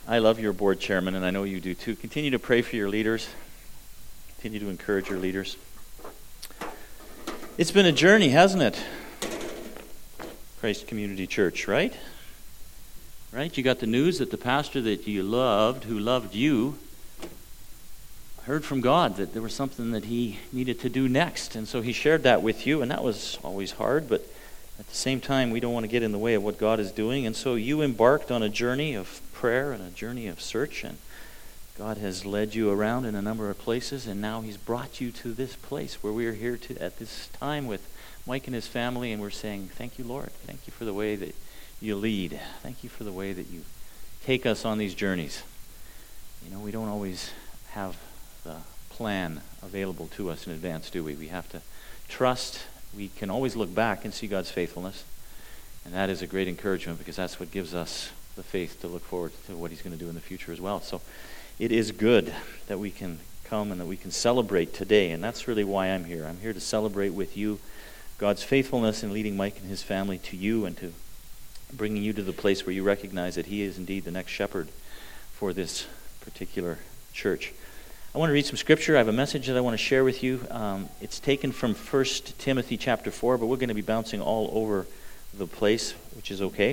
I love your board chairman, and I know you do too. Continue to pray for your leaders. Continue to encourage your leaders. It's been a journey, hasn't it? Christ Community Church, right? Right? You got the news that the pastor that you loved, who loved you, heard from God that there was something that he needed to do next. And so he shared that with you, and that was always hard, but at the same time, we don't want to get in the way of what God is doing. And so you embarked on a journey of prayer and a journey of search, and God has led you around in a number of places, and now he's brought you to this place where we are here at this time with Mike and his family, and we're saying, thank you, Lord. Thank you for the way that you lead. Thank you for the way that you take us on these journeys. You know, we don't always have the plan available to us in advance, do we? We have to trust. We can always look back and see God's faithfulness, and that is a great encouragement because that's what gives us the faith to look forward to what he's going to do in the future as well. So it is good that we can come and that we can celebrate today, and that's really why I'm here. I'm here to celebrate with you God's faithfulness in leading Mike and his family to you and to bringing you to the place where you recognize that he is indeed the next shepherd for this particular church. I want to read some scripture. I have a message that I want to share with you. It's taken from 1 Timothy chapter 4, but we're going to be bouncing all over the place, which is okay.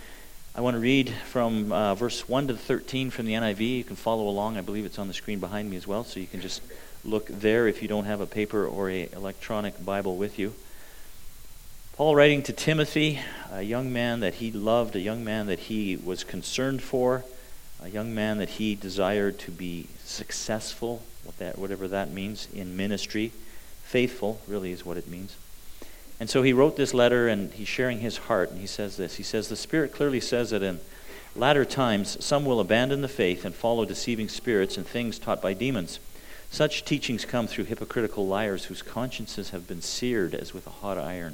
I want to read from verse 1 to 13 from the NIV. You can follow along. I believe it's on the screen behind me as well, so you can just look there if you don't have a paper or an electronic Bible with you. Paul writing to Timothy, a young man that he loved, a young man that he was concerned for, a young man that he desired to be successful, whatever that means, in ministry. Faithful, really is what it means. And so he wrote this letter, and he's sharing his heart, and he says this. He says, the Spirit clearly says that in latter times some will abandon the faith and follow deceiving spirits and things taught by demons. Such teachings come through hypocritical liars whose consciences have been seared as with a hot iron.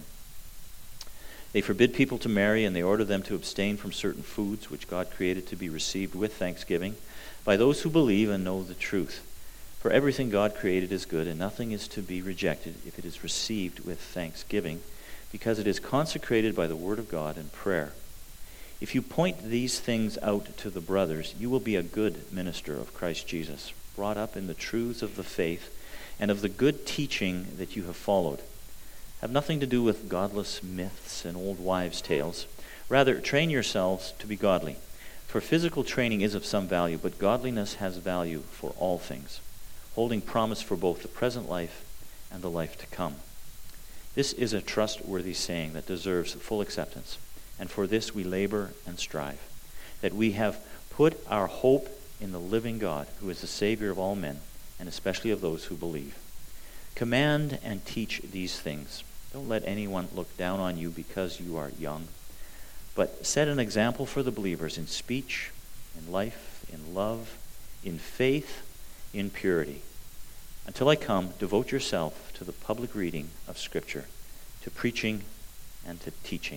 They forbid people to marry, and they order them to abstain from certain foods which God created to be received with thanksgiving by those who believe and know the truth. For everything God created is good, and nothing is to be rejected if it is received with thanksgiving, because it is consecrated by the word of God and prayer. If you point these things out to the brothers, you will be a good minister of Christ Jesus, brought up in the truths of the faith and of the good teaching that you have followed. Have nothing to do with godless myths and old wives' tales. Rather, train yourselves to be godly. For physical training is of some value, but godliness has value for all things, holding promise for both the present life and the life to come. This is a trustworthy saying that deserves full acceptance, and for this we labor and strive, that we have put our hope in the living God, who is the Savior of all men, and especially of those who believe. Command and teach these things. Don't let anyone look down on you because you are young, but set an example for the believers in speech, in life, in love, in faith, in purity. Until I come, devote yourself to the public reading of Scripture, to preaching and to teaching.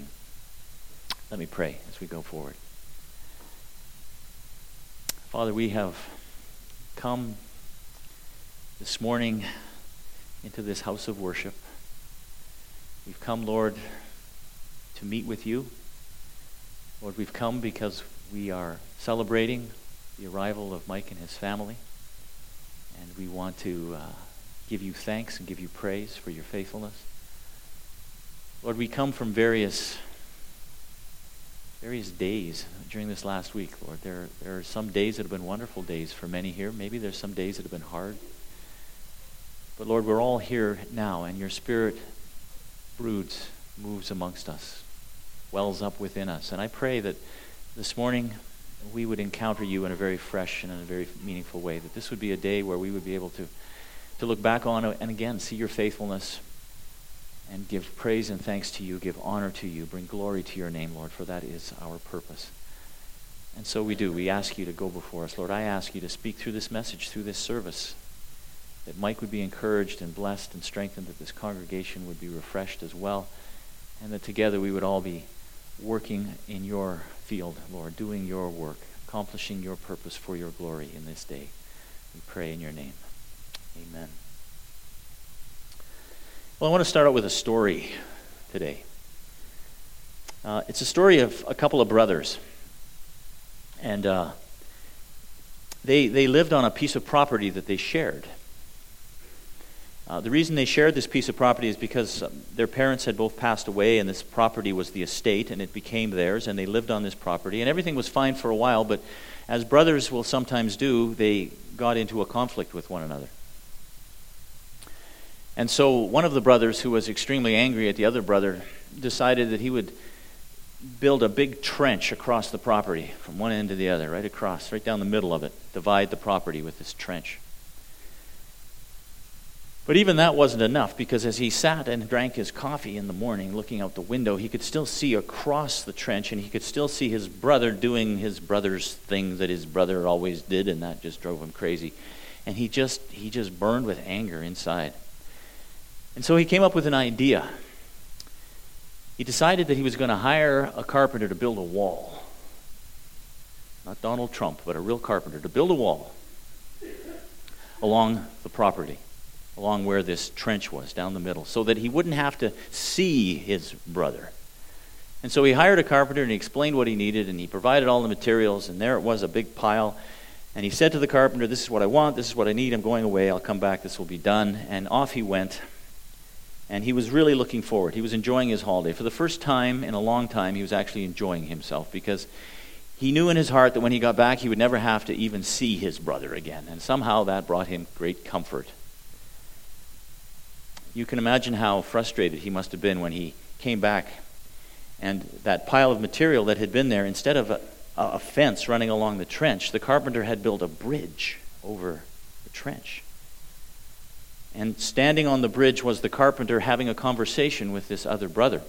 Let me pray as we go forward. Father, we have come this morning into this house of worship. We've come, Lord, to meet with you. Lord, we've come because we are celebrating the arrival of Mike and his family. And we want to give you thanks and give you praise for your faithfulness. Lord, we come from various days during this last week, Lord. There are some days that have been wonderful days for many here. Maybe there's some days that have been hard. But Lord, we're all here now, and your Spirit broods, moves amongst us, wells up within us. And I pray that this morning we would encounter you in a very fresh and in a very meaningful way, that this would be a day where we would be able to look back on and again see your faithfulness and give praise and thanks to you, give honor to you, bring glory to your name, Lord, for that is our purpose. And so we do. We ask you to go before us. Lord, I ask you to speak through this message, through this service, that Mike would be encouraged and blessed and strengthened, that this congregation would be refreshed as well, and that together we would all be working in your field, Lord, doing your work, accomplishing your purpose for your glory in this day. We pray in your name. Amen. Well, I want to start out with a story today. It's a story of a couple of brothers. And they lived on a piece of property that they shared. The reason they shared this piece of property is because their parents had both passed away, and this property was the estate, and it became theirs, and they lived on this property, and everything was fine for a while, but as brothers will sometimes do, they got into a conflict with one another. And so one of the brothers, who was extremely angry at the other brother, decided that he would build a big trench across the property from one end to the other, right across, right down the middle of it, divide the property with this trench. But even that wasn't enough, because as he sat and drank his coffee in the morning, looking out the window, he could still see across the trench, and he could still see his brother doing his brother's thing that his brother always did, and that just drove him crazy. And he just burned with anger inside. And so he came up with an idea. He decided that he was going to hire a carpenter to build a wall. Not Donald Trump, but a real carpenter to build a wall along the property, along where this trench was, down the middle, so that he wouldn't have to see his brother. And so he hired a carpenter, and he explained what he needed, and he provided all the materials, and there it was, a big pile. And he said to the carpenter, "This is what I want, this is what I need, I'm going away, I'll come back, this will be done." And off he went. And he was really looking forward. He was enjoying his holiday. For the first time in a long time, he was actually enjoying himself, because he knew in his heart that when he got back, he would never have to even see his brother again. And somehow that brought him great comfort. You can imagine how frustrated he must have been when he came back, and that pile of material that had been there, instead of a fence running along the trench, the carpenter had built a bridge over the trench. And standing on the bridge was the carpenter having a conversation with this other brother.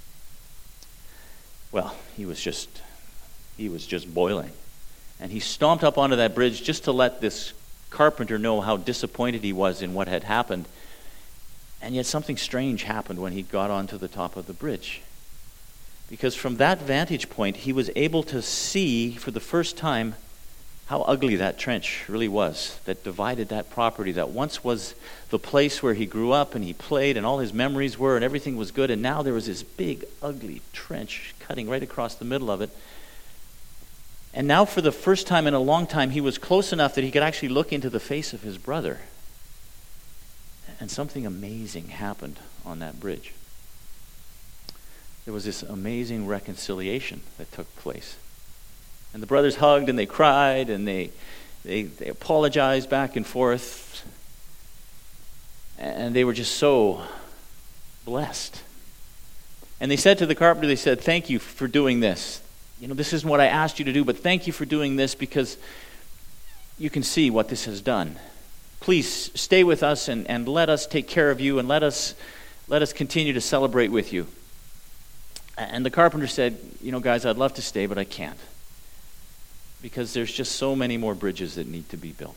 Well, he was just boiling. And he stomped up onto that bridge just to let this carpenter know how disappointed he was in what had happened. And yet something strange happened when he got onto the top of the bridge. Because from that vantage point, he was able to see for the first time how ugly that trench really was that divided that property that once was the place where he grew up and he played and all his memories were and everything was good, and now there was this big ugly trench cutting right across the middle of it. And now for the first time in a long time, he was close enough that he could actually look into the face of his brother. And something amazing happened on that bridge. There was this amazing reconciliation that took place. And the brothers hugged and they cried and they apologized back and forth. And they were just so blessed. And they said to the carpenter, they said, "Thank you for doing this. You know, this isn't what I asked you to do, but thank you for doing this, because you can see what this has done. Please stay with us and let us take care of you, and let us continue to celebrate with you." And the carpenter said, "You know, guys, I'd love to stay, but I can't, because there's just so many more bridges that need to be built."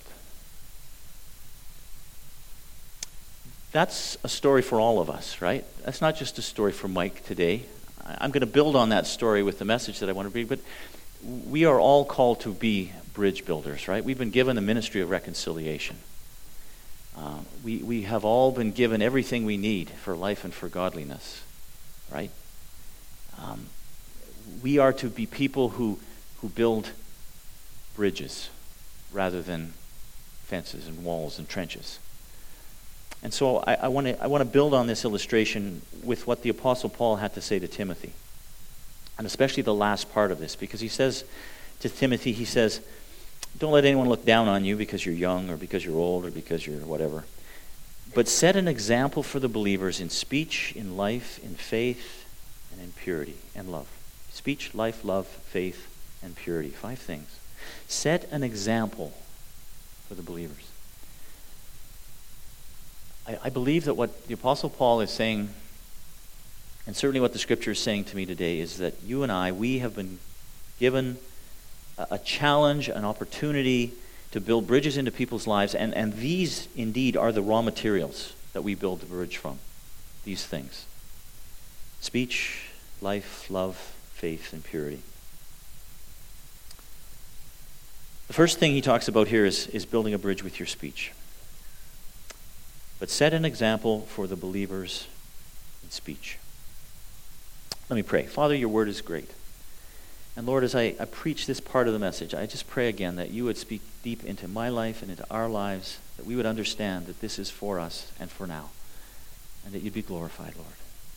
That's a story for all of us, right? That's not just a story for Mike today. I'm going to build on that story with the message that I want to read, but we are all called to be bridge builders, right? We've been given the ministry of reconciliation. We have all been given everything we need for life and for godliness, right? We are to be people who build bridges rather than fences and walls and trenches. And so I want to build on this illustration with what the Apostle Paul had to say to Timothy, and especially the last part of this, because he says to Timothy, he says, "Don't let anyone look down on you because you're young or because you're old or because you're whatever, but set an example for the believers in speech, in life, in faith, and in purity and love." Speech, life, love, faith, and purity. 5 things. Set an example for the believers. I believe that what the Apostle Paul is saying, and certainly what the Scripture is saying to me today, is that you and I, we have been given a challenge, an opportunity to build bridges into people's lives, and these indeed are the raw materials that we build the bridge from. These things. Speech, life, love, faith, and purity. The first thing he talks about here is building a bridge with your speech. But set an example for the believers in speech. Let me pray. Father, your word is great. And Lord, as I preach this part of the message, I just pray again that you would speak deep into my life and into our lives, that we would understand that this is for us and for now, and that you'd be glorified, Lord.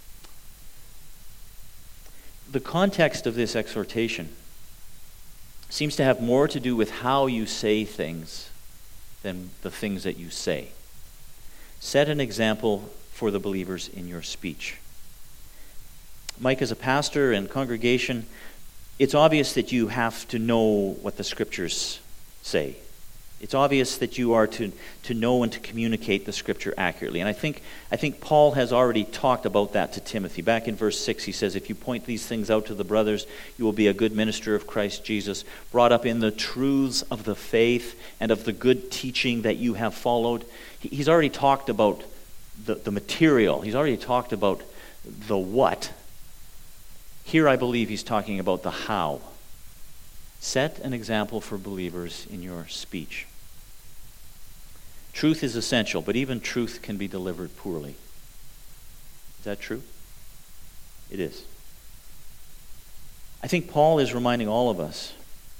The context of this exhortation seems to have more to do with how you say things than the things that you say. Set an example for the believers in your speech. Mike, as a pastor and congregation, it's obvious that you have to know what the Scriptures say. It's obvious that you are to know and to communicate the Scripture accurately. And I think Paul has already talked about that to Timothy. Back in verse 6, he says, if you point these things out to the brothers, you will be a good minister of Christ Jesus, brought up in the truths of the faith and of the good teaching that you have followed. He's already talked about the material. He's already talked about the what. Here I believe he's talking about the how. Set an example for believers in your speech. Truth is essential, but even truth can be delivered poorly. Is that true? It is. I think Paul is reminding all of us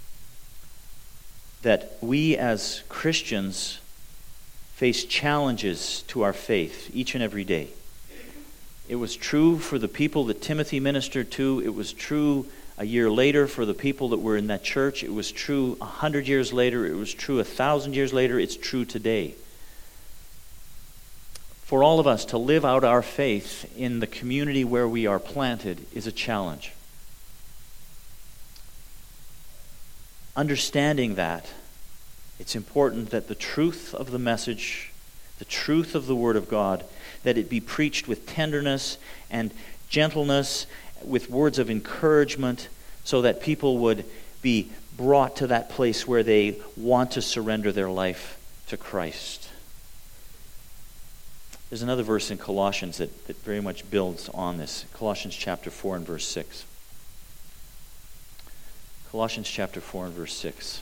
that we as Christians face challenges to our faith each and every day. It was true for the people that Timothy ministered to. It was true a year later for the people that were in that church. It was true 100 years later. It was true 1,000 years later. It's true today. For all of us to live out our faith in the community where we are planted is a challenge. Understanding that, it's important that the truth of the message, the truth of the Word of God, that it be preached with tenderness and gentleness, with words of encouragement, so that people would be brought to that place where they want to surrender their life to Christ. There's another verse in Colossians that very much builds on this. Colossians chapter 4 and verse 6. Colossians chapter 4 and verse 6.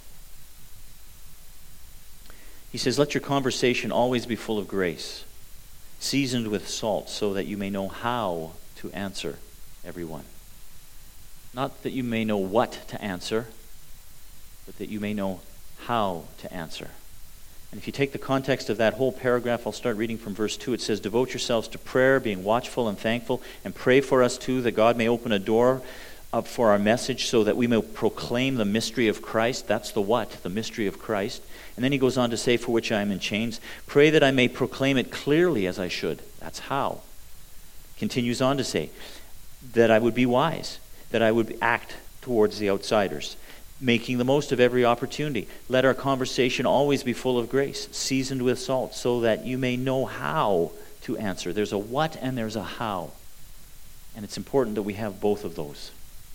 He says, let your conversation always be full of grace, seasoned with salt, so that you may know how to answer everyone. Not that you may know what to answer, but that you may know how to answer. And if you take the context of that whole paragraph, I'll start reading from verse 2. It says, devote yourselves to prayer, being watchful and thankful, and pray for us too, that God may open a door up for our message so that we may proclaim the mystery of Christ. That's the what? The mystery of Christ. And then he goes on to say, for which I am in chains. Pray that I may proclaim it clearly as I should. That's how. Continues on to say, that I would be wise, that I would act towards the outsiders, making the most of every opportunity. Let our conversation always be full of grace, seasoned with salt, so that you may know how to answer. There's a what and there's a how. And it's important that we have both of those.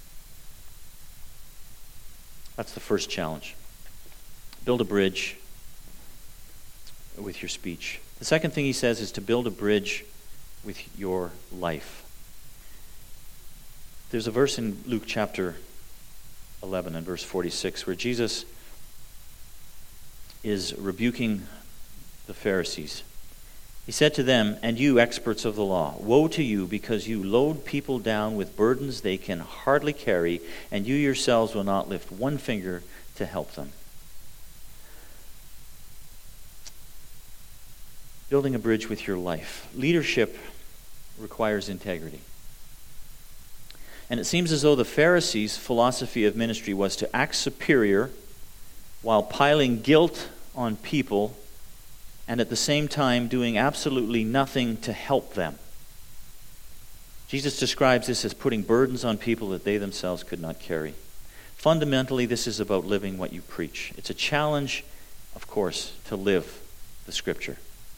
That's the first challenge. Build a bridge with your speech. The second thing he says is to build a bridge with your life. There's a verse in Luke chapter 11 and verse 46 where Jesus is rebuking the Pharisees. He said to them, and you experts of the law, woe to you, because you load people down with burdens they can hardly carry, and you yourselves will not lift one finger to help them. Building a bridge with your life. Leadership requires integrity. And it seems as though the Pharisees' philosophy of ministry was to act superior while piling guilt on people and at the same time doing absolutely nothing to help them. Jesus describes this as putting burdens on people that they themselves could not carry. Fundamentally, this is about living what you preach. It's a challenge, of course, to live the Scripture.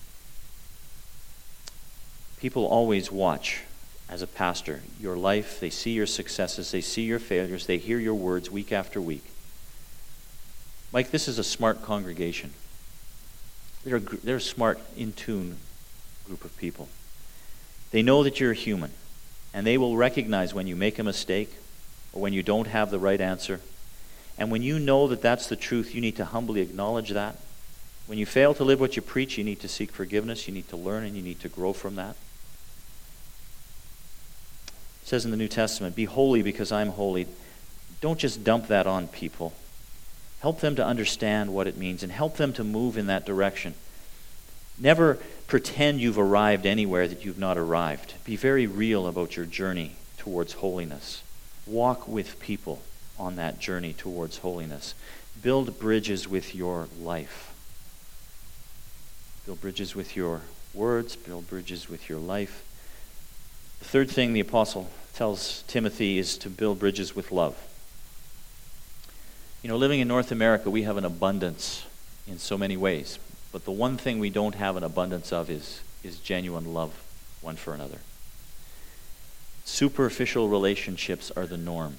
People always watch, as a pastor, your life. They see your successes. They see your failures. They hear your words week after week. Mike, this is a smart congregation. They're a smart, in-tune group of people. They know that you're human, and they will recognize when you make a mistake or when you don't have the right answer. And when you know that that's the truth, you need to humbly acknowledge that. When you fail to live what you preach, you need to seek forgiveness. You need to learn, and you need to grow from that. It says in the New Testament, be holy because I'm holy. don't just dump that on people. Help them to understand what it means and help them to move in that direction. Never pretend you've arrived anywhere that you've not arrived. Be very real about your journey towards holiness. Walk with people on that journey towards holiness. Build bridges with your life. Build bridges with your words. Build bridges with your life. The third thing the apostle tells Timothy is to build bridges with love. You know, living in North America, we have an abundance in so many ways. But the one thing we don't have an abundance of is genuine love one for another. Superficial relationships are the norm.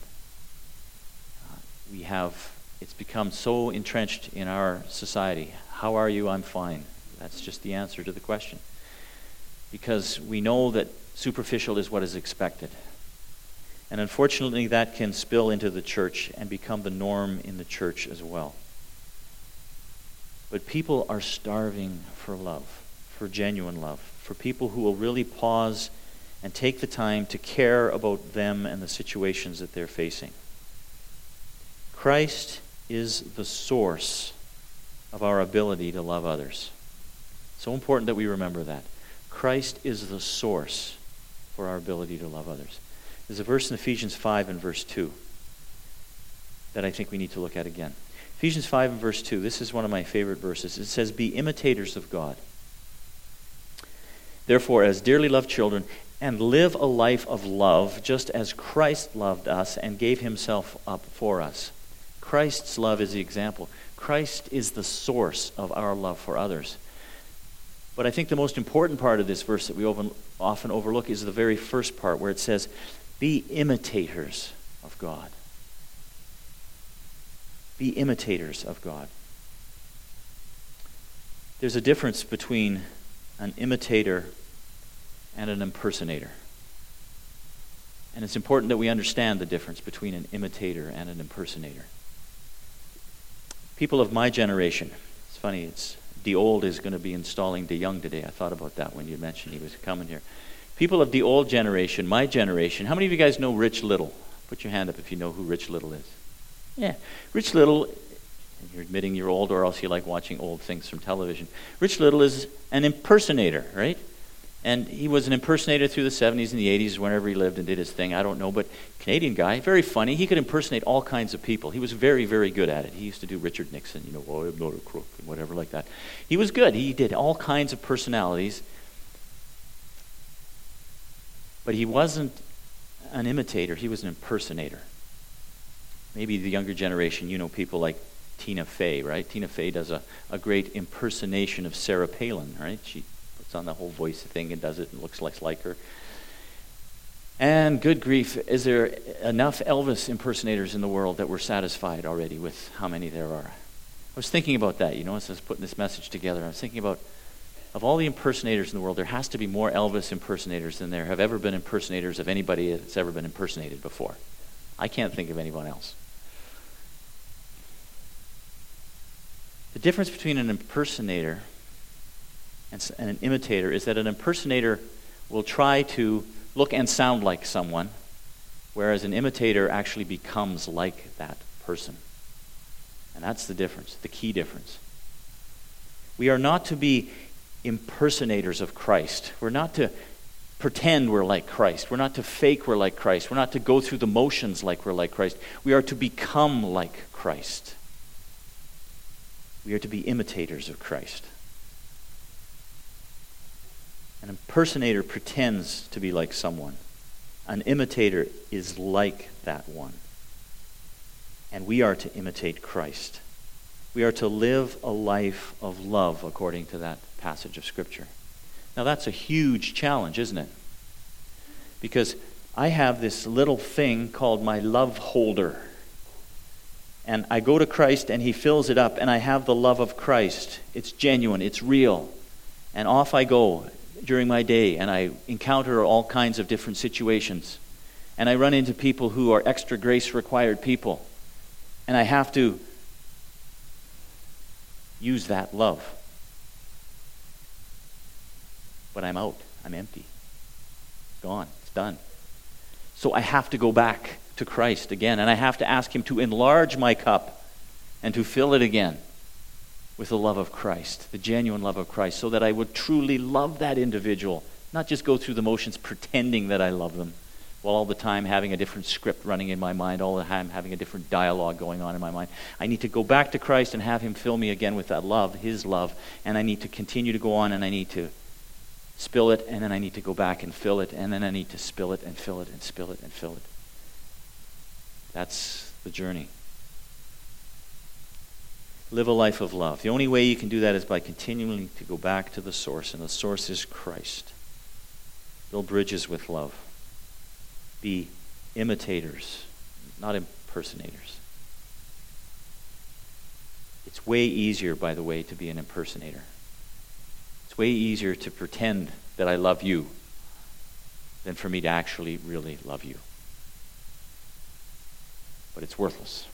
It's become so entrenched in our society. How are you? I'm fine. That's just the answer to the question. Because we know that superficial is what is expected. And unfortunately, that can spill into the church and become the norm in the church as well. But people are starving for love, for genuine love, for people who will really pause and take the time to care about them and the situations that they're facing. Christ is the source of our ability to love others. So important that we remember that. Christ is the source for our ability to love others. There's a verse in Ephesians 5 and verse 2 that I think we need to look at again. Ephesians 5 and verse 2, this is one of my favorite verses. It says, "Be imitators of God. Therefore, as dearly loved children, and live a life of love, just as Christ loved us and gave himself up for us." Christ's love is the example. Christ is the source of our love for others. But I think the most important part of this verse that we often overlook is the very first part where it says, "Be imitators of God." Be imitators of God. There's a difference between an imitator and an impersonator. And it's important that we understand the difference between an imitator and an impersonator. People of my generation, it's funny, the old is going to be installing the young today. I thought about that when you mentioned he was coming here. People of the old generation, my generation, how many of you guys know Rich Little? Put your hand up if you know who Rich Little is. Yeah, Rich Little, and you're admitting you're old or else you like watching old things from television. Rich Little is an impersonator, right? And he was an impersonator through the 70s and the 80s, whenever he lived and did his thing. I don't know, but Canadian guy, very funny. He could impersonate all kinds of people. He was very, very good at it. He used to do Richard Nixon, "Oh, I'm not a crook," and whatever like that. He was good. He did all kinds of personalities. But he wasn't an imitator. He was an impersonator. Maybe the younger generation, you know people like Tina Fey, right? Tina Fey does a great impersonation of Sarah Palin, right? She puts on the whole voice thing and does it and looks like her. And good grief, is there enough Elvis impersonators in the world that we're satisfied already with how many there are? I was thinking about that, as I was putting this message together. I was thinking about, of all the impersonators in the world, there has to be more Elvis impersonators than there have ever been impersonators of anybody that's ever been impersonated before. I can't think of anyone else. The difference between an impersonator and an imitator is that an impersonator will try to look and sound like someone, whereas an imitator actually becomes like that person. And that's the difference, the key difference. We are not to be impersonators of Christ. We're not to pretend we're like Christ. We're not to fake we're like Christ. We're not to go through the motions like we're like Christ. We are to become like Christ. We are to be imitators of Christ. An impersonator pretends to be like someone. An imitator is like that one. And we are to imitate Christ. We are to live a life of love according to that passage of Scripture. Now that's a huge challenge, isn't it? Because I have this little thing called my love holder. And I go to Christ and he fills it up and I have the love of Christ. It's genuine, it's real. And off I go during my day and I encounter all kinds of different situations. And I run into people who are extra grace required people. And I have to use that love. But I'm out. I'm empty. It's gone. It's done. So I have to go back to Christ again. And I have to ask him to enlarge my cup and to fill it again with the love of Christ, the genuine love of Christ, so that I would truly love that individual, not just go through the motions pretending that I love them, while all the time having a different script running in my mind, all the time having a different dialogue going on in my mind. I need to go back to Christ and have him fill me again with that love, his love, and I need to continue to go on, and I need to spill it, and then I need to go back and fill it, and then I need to spill it and fill it and spill it and fill it. That's the journey. Live a life of love. The only way you can do that is by continuing to go back to the source, and the source is Christ. Build bridges with love. Be imitators, not impersonators. It's way easier, by the way, to be an impersonator. It's way easier to pretend that I love you than for me to actually really love you. But it's worthless.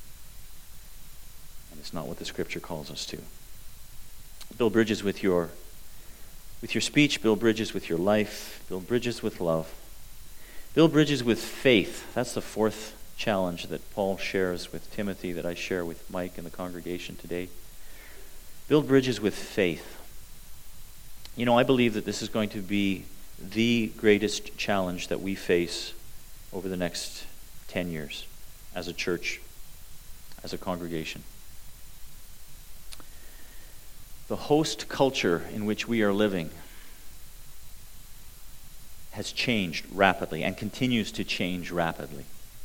And it's not what the Scripture calls us to. Build bridges with your speech, build bridges with your life, build bridges with love. Build bridges with faith. That's the fourth challenge that Paul shares with Timothy, that I share with Mike and the congregation today. Build bridges with faith. You know, I believe that this is going to be the greatest challenge that we face over the next 10 years as a church, as a congregation. The host culture in which we are living has changed rapidly and continues to change rapidly.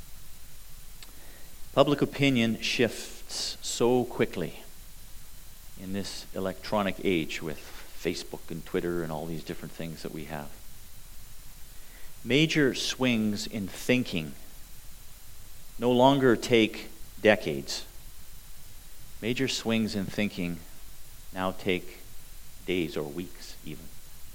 Public opinion shifts so quickly in this electronic age with Facebook and Twitter and all these different things that we have. Major swings in thinking no longer take decades. Major swings in thinking now take days or weeks even.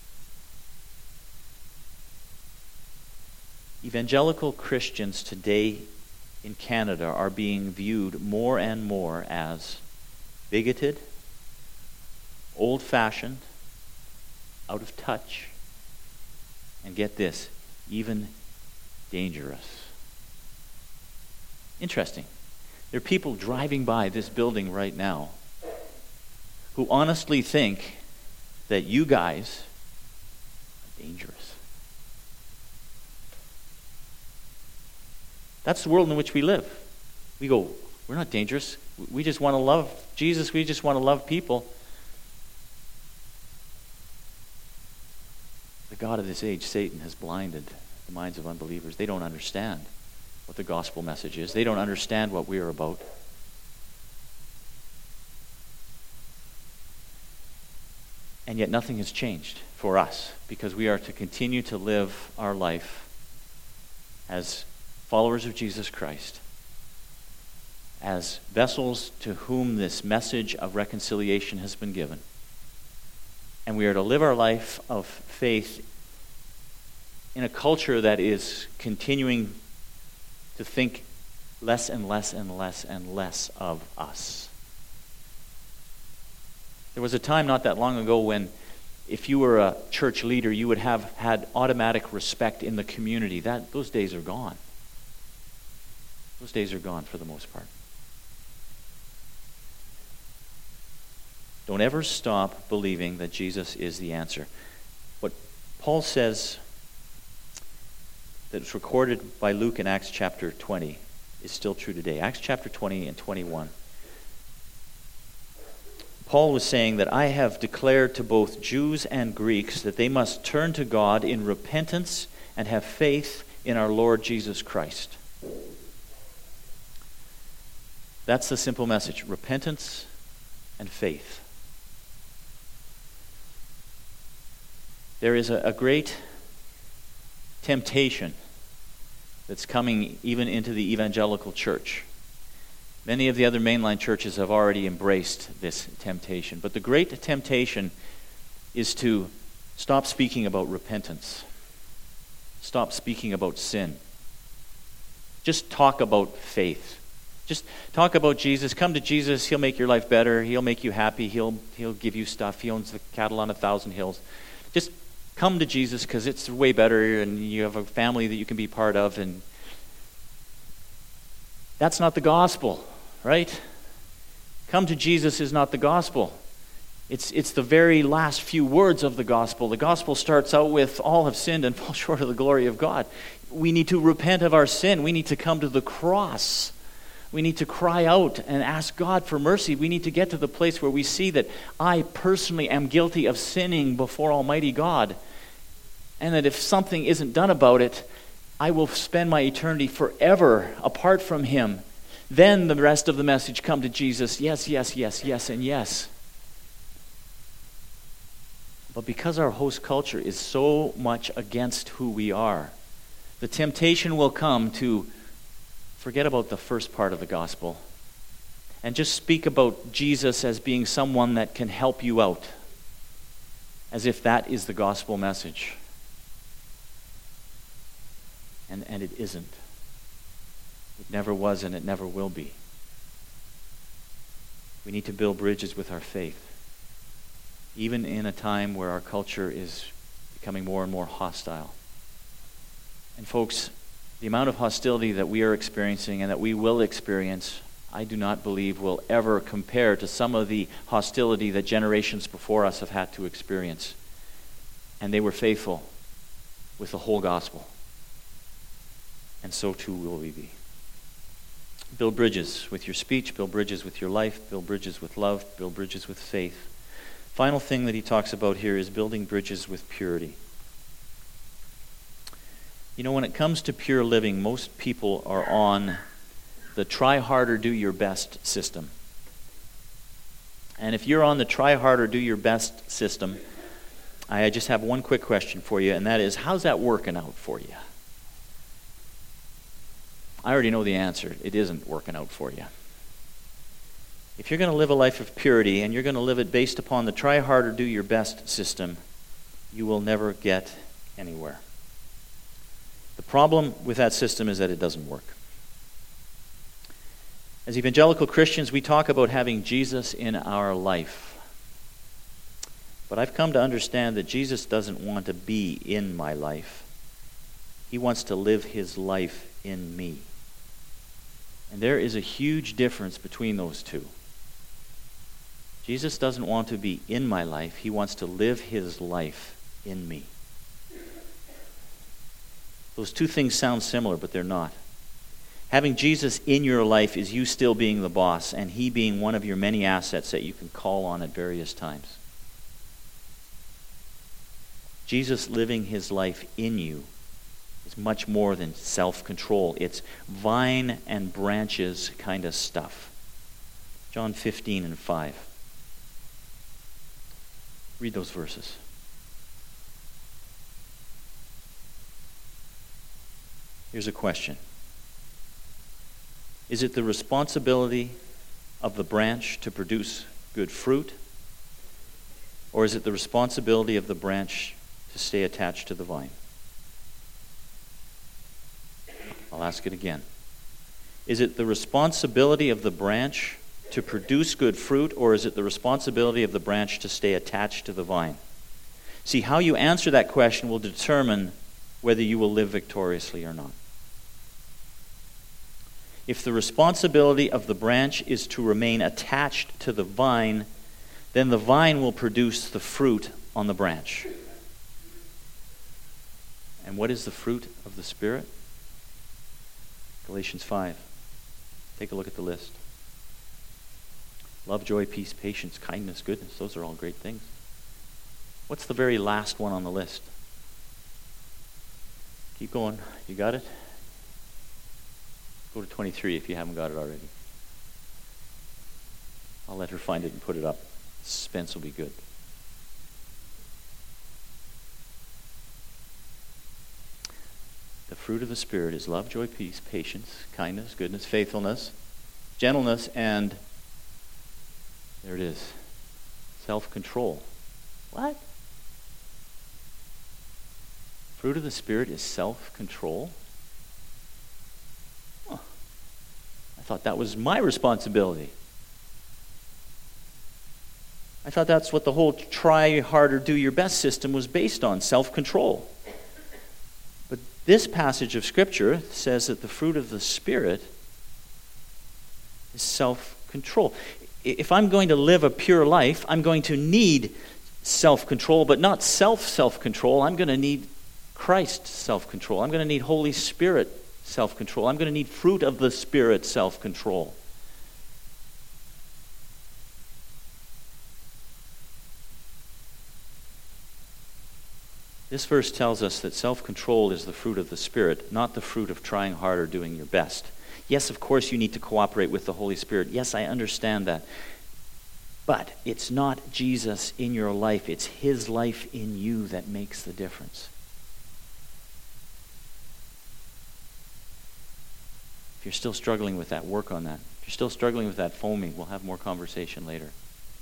Evangelical Christians today in Canada are being viewed more and more as bigoted, old-fashioned, out of touch, and get this, even dangerous. Interesting. There are people driving by this building right now who honestly think that you guys are dangerous. That's the world in which we live. We go, we're not dangerous. We just want to love Jesus. We just want to love people. The God of this age, Satan, has blinded the minds of unbelievers. They don't understand what the gospel message is. They don't understand what we are about. And yet nothing has changed for us, because we are to continue to live our life as followers of Jesus Christ, as vessels to whom this message of reconciliation has been given. And we are to live our life of faith in a culture that is continuing to think less and less and less and less of us. There was a time not that long ago when if you were a church leader, you would have had automatic respect in the community. Those days are gone. Those days are gone for the most part. Don't ever stop believing that Jesus is the answer. What Paul says that's recorded by Luke in Acts chapter 20 is still true today. Acts chapter 20 and 21. Paul was saying that I have declared to both Jews and Greeks that they must turn to God in repentance and have faith in our Lord Jesus Christ. That's the simple message. Repentance and faith. There is a great temptation that's coming even into the evangelical church. Many of the other mainline churches have already embraced this temptation. But the great temptation is to stop speaking about repentance. Stop speaking about sin. Just talk about faith. Just talk about Jesus. Come to Jesus. He'll make your life better. He'll make you happy. He'll give you stuff. He owns the cattle on 1,000 hills. Just come to Jesus because it's way better and you have a family that you can be part of. And That's not the gospel, right? Come to Jesus is not the gospel. It's the very last few words of the gospel. The gospel starts out with, all have sinned and fall short of the glory of God. We need to repent of our sin. We need to come to the cross. We need to cry out and ask God for mercy. We need to get to the place where we see that I personally am guilty of sinning before Almighty God. And that if something isn't done about it, I will spend my eternity forever apart from Him. Then the rest of the message come to Jesus. Yes, yes, yes, yes, and yes. But because our host culture is so much against who we are, the temptation will come to forget about the first part of the gospel and just speak about Jesus as being someone that can help you out, as if that is the gospel message. And it isn't. It never was and it never will be. We need to build bridges with our faith, even in a time where our culture is becoming more and more hostile. And folks, the amount of hostility that we are experiencing and that we will experience, I do not believe will ever compare to some of the hostility that generations before us have had to experience. And they were faithful with the whole gospel. And so too will we be. Build bridges with your speech, build bridges with your life, build bridges with love, build bridges with faith. Final thing that he talks about here is building bridges with purity. You know, when it comes to pure living, most people are on the try harder, do your best system. And if you're on the try harder, do your best system, I just have one quick question for you, and that is, how's that working out for you? I already know the answer. It isn't working out for you. If you're going to live a life of purity and you're going to live it based upon the try harder, do your best system, you will never get anywhere. The problem with that system is that it doesn't work. As evangelical Christians, we talk about having Jesus in our life. But I've come to understand that Jesus doesn't want to be in my life. He wants to live His life in me. And there is a huge difference between those two. Jesus doesn't want to be in my life. He wants to live His life in me. Those two things sound similar, but they're not. Having Jesus in your life is you still being the boss and He being one of your many assets that you can call on at various times. Jesus living His life in you is much more than self-control. It's vine and branches kind of stuff. John 15:5. Read those verses. Here's a question. Is it the responsibility of the branch to produce good fruit? Or is it the responsibility of the branch to stay attached to the vine? I'll ask it again. Is it the responsibility of the branch to produce good fruit, or is it the responsibility of the branch to stay attached to the vine? See, how you answer that question will determine whether you will live victoriously or not. If the responsibility of the branch is to remain attached to the vine, then the vine will produce the fruit on the branch. And what is the fruit of the Spirit? Galatians 5. Take a look at the list. Love, joy, peace, patience, kindness, goodness. Those are all great things. What's the very last one on the list? Keep going. You got it? Go to 23 if you haven't got it already. I'll let her find it and put it up. Suspense will be good. The fruit of the Spirit is love, joy, peace, patience, kindness, goodness, faithfulness, gentleness, and there it is, self-control. What? Fruit of the Spirit is self-control? Oh, I thought that was my responsibility. I thought that's what the whole try harder, do your best system was based on, self-control. But this passage of Scripture says that the fruit of the Spirit is self-control. If I'm going to live a pure life, I'm going to need self-control, but not self-control. I'm going to need Christ self-control. I'm going to need Holy Spirit self-control. I'm going to need fruit of the Spirit self-control. This verse tells us that self-control is the fruit of the Spirit, not the fruit of trying hard or doing your best. Yes, of course, you need to cooperate with the Holy Spirit. Yes, I understand that. But it's not Jesus in your life. It's His life in you that makes the difference. If you're still struggling with that, work on that. If you're still struggling with that, phone me. We'll have more conversation later.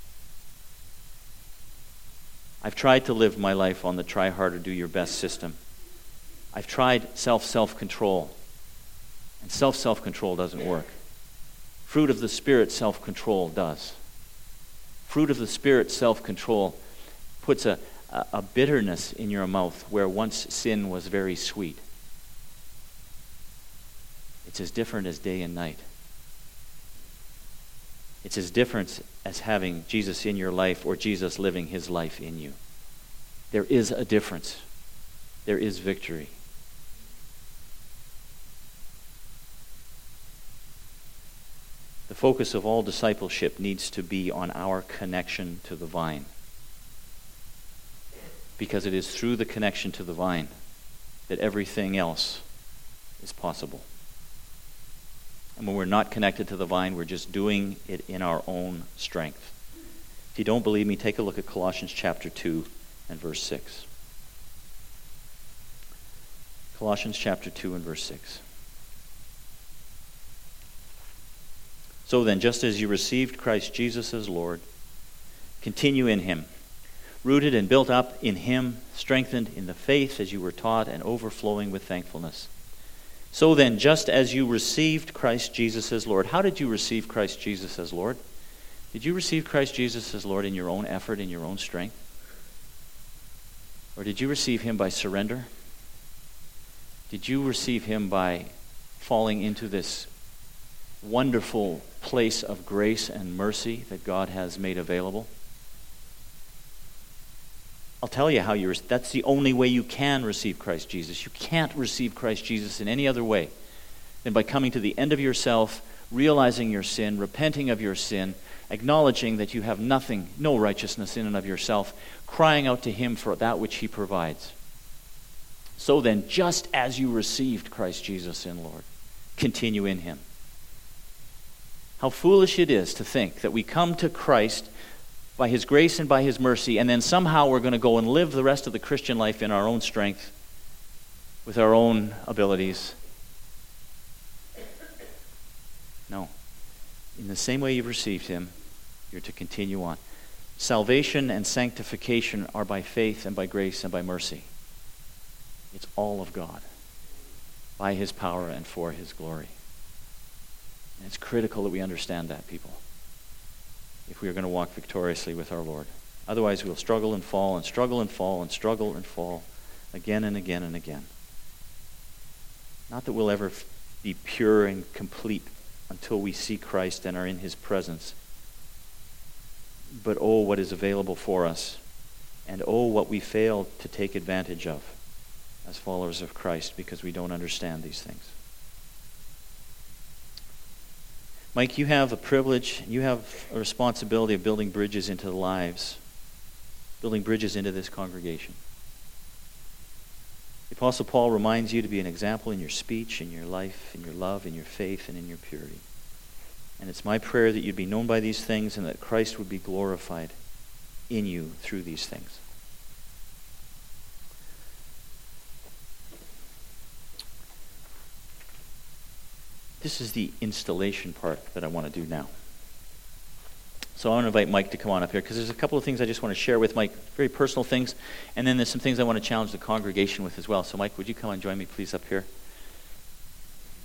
I've tried to live my life on the try harder, do your best system. I've tried self-control. And self-control doesn't work. Fruit of the Spirit self-control does. Fruit of the Spirit self-control puts a bitterness in your mouth where once sin was very sweet. It's as different as day and night. It's as different as having Jesus in your life or Jesus living His life in you. There is a difference. There is victory. The focus of all discipleship needs to be on our connection to the vine. Because it is through the connection to the vine that everything else is possible. And when we're not connected to the vine, we're just doing it in our own strength. If you don't believe me, take a look at Colossians chapter 2 and verse 6. Colossians chapter 2 and verse 6. So then, just as you received Christ Jesus as Lord, continue in Him, rooted and built up in Him, strengthened in the faith as you were taught, and overflowing with thankfulness. So then, just as you received Christ Jesus as Lord. How did you receive Christ Jesus as Lord? Did you receive Christ Jesus as Lord in your own effort, in your own strength? Or did you receive Him by surrender? Did you receive Him by falling into this wonderful place of grace and mercy that God has made available? I'll tell you how that's the only way you can receive Christ Jesus. You can't receive Christ Jesus in any other way than by coming to the end of yourself, realizing your sin, repenting of your sin, acknowledging that you have nothing, no righteousness in and of yourself, crying out to Him for that which He provides. So then, just as you received Christ Jesus in Lord, continue in Him. How foolish it is to think that we come to Christ by His grace and by His mercy, and then somehow we're going to go and live the rest of the Christian life in our own strength, with our own abilities. No. In the same way you've received Him, you're to continue on. Salvation and sanctification are by faith and by grace and by mercy. It's all of God, by His power and for His glory. And it's critical that we understand that, people, if we are going to walk victoriously with our Lord. Otherwise, we'll struggle and fall and struggle and fall and struggle and fall again and again and again. Not that we'll ever be pure and complete until we see Christ and are in His presence. But oh, what is available for us, and oh, what we fail to take advantage of as followers of Christ because we don't understand these things. Mike, you have a privilege, you have a responsibility of building bridges into the lives, building bridges into this congregation. The Apostle Paul reminds you to be an example in your speech, in your life, in your love, in your faith, and in your purity. And it's my prayer that you'd be known by these things and that Christ would be glorified in you through these things. This is the installation part that I want to do now. So I want to invite Mike to come on up here because there's a couple of things I just want to share with Mike, very personal things, and then there's some things I want to challenge the congregation with as well. So Mike, would you come and join me please up here?